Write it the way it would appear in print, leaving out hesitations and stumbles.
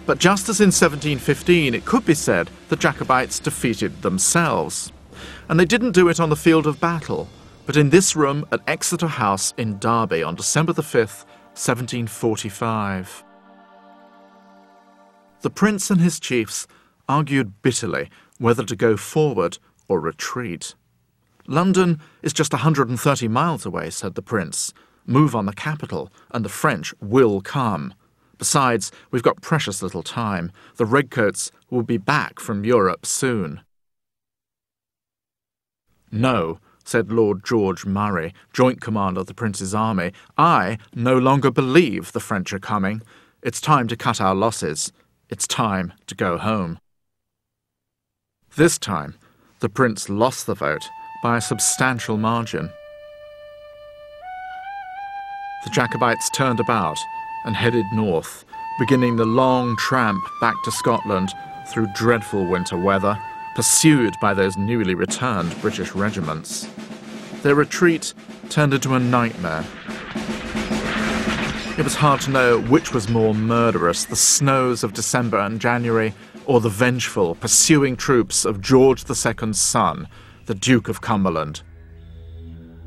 But just as in 1715, it could be said the Jacobites defeated themselves. And they didn't do it on the field of battle, but in this room at Exeter House in Derby on December the 5th, 1745. The prince and his chiefs argued bitterly whether to go forward or retreat. London is just 130 miles away, said the prince. Move on the capital, and the French will come. Besides, we've got precious little time. The redcoats will be back from Europe soon. No, said Lord George Murray, joint commander of the prince's army. I no longer believe the French are coming. It's time to cut our losses. It's time to go home. This time, the prince lost the vote by a substantial margin. The Jacobites turned about and headed north, beginning the long tramp back to Scotland through dreadful winter weather, pursued by those newly returned British regiments. Their retreat turned into a nightmare. It was hard to know which was more murderous, the snows of December and January, or the vengeful, pursuing troops of George II's son, the Duke of Cumberland.